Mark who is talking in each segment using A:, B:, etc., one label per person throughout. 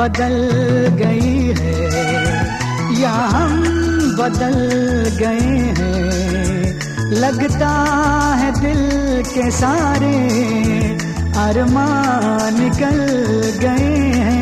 A: बदल गई है या हम बदल गए हैं, लगता है दिल के सारे अरमान निकल गए हैं।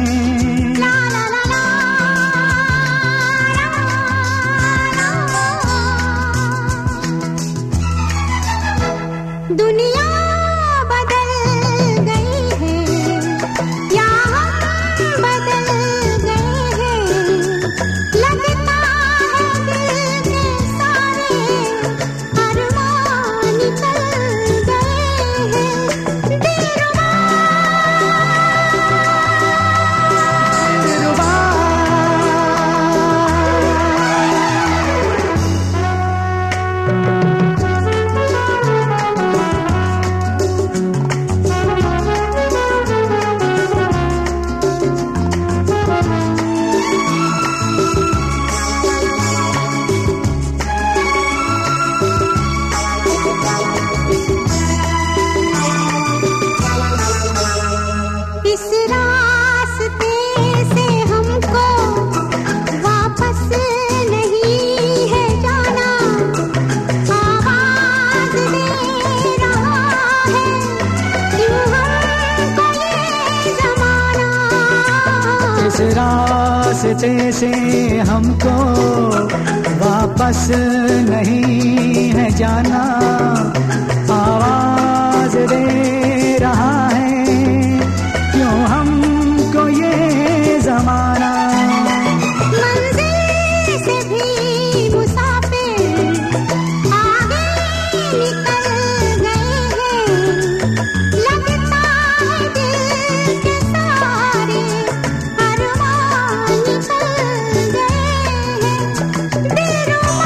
B: दुनिया बदल गई है या हम बदल गए हैं, लगता है दिल के सारे अरमान निकल गए हैं। दिलरुबा इस रास्ते से हमको वापस नहीं है जाना, आवाज दे रहा है क्यों हमको ये ज़माना।
A: इस रास्ते से हमको वापस नहीं है जाना, आवाज दे रहा है क्यों हमको ये ज़माना।
B: मंजिल से भी मुसाफिर आगे निकल गए हैं, लगता है दिल के सारे अरमान निकल गए हैं। दिलरुबा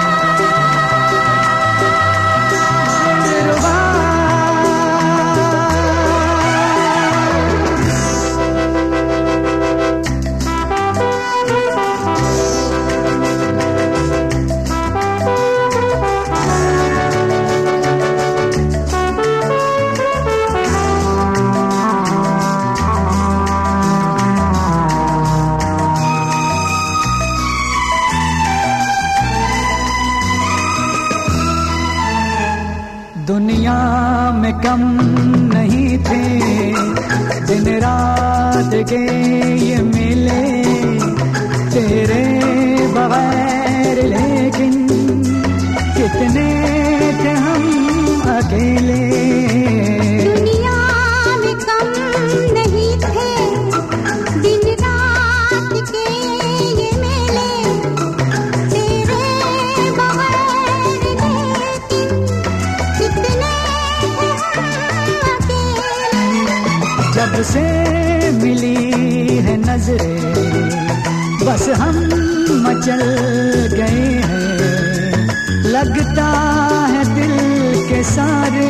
A: दुनिया में कम नहीं थे दिन रात के ये मिले तेरे बगैर, लेकिन कितने थे हम अकेले।
B: दुनिया में कम नहीं थे दिन रात के ये मेले तेरे बगैर, लेकिन कितने थे हम अकेले।
A: जब से मिली है नजरें बस हम मचल गए हैं, लगता है दिल के सारे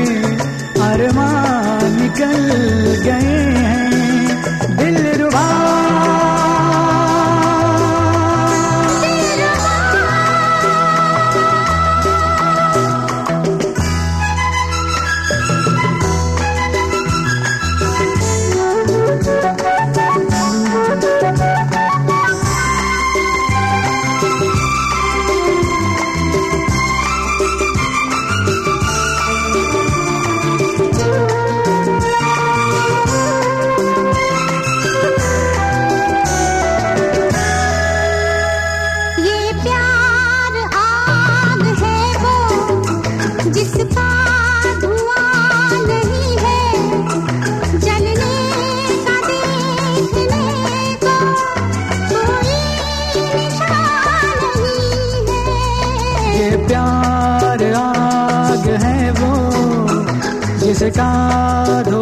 A: अरमान निकल गए हैं। दिलरुबा
B: जिसका धुआं नहीं है, जलने का देखने को कोई निशान नहीं है।
A: ये प्यार आग है वो जिसका